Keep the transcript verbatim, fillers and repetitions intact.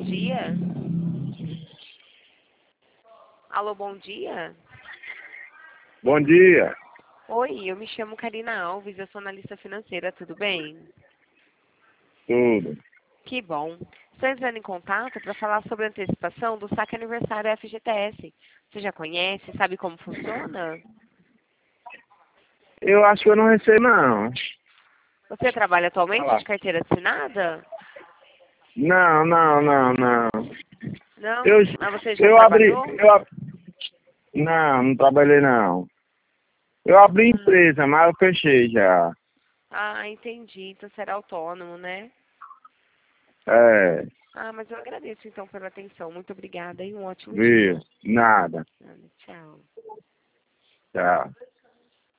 dia. Alô, bom dia. Bom dia. Oi, eu me chamo Karina Alves, eu sou analista financeira, tudo bem? Tudo. Que bom. Estou entrando em contato para falar sobre a antecipação do saque aniversário F G T S. Você já conhece, sabe como funciona? Eu acho que eu não recebo, não. Você trabalha Olha atualmente lá. de carteira assinada? Não, não, não, não. Não? Eu, Mas você já eu abri... trabalhou? Eu, ab- não, não trabalhei, não. Eu abri Ah, empresa, mas eu fechei já. ah, entendi. Então será autônomo, né? É, Ah, mas eu agradeço então pela atenção. Muito obrigada e um ótimo viu? dia. Nada. Tchau. Tchau.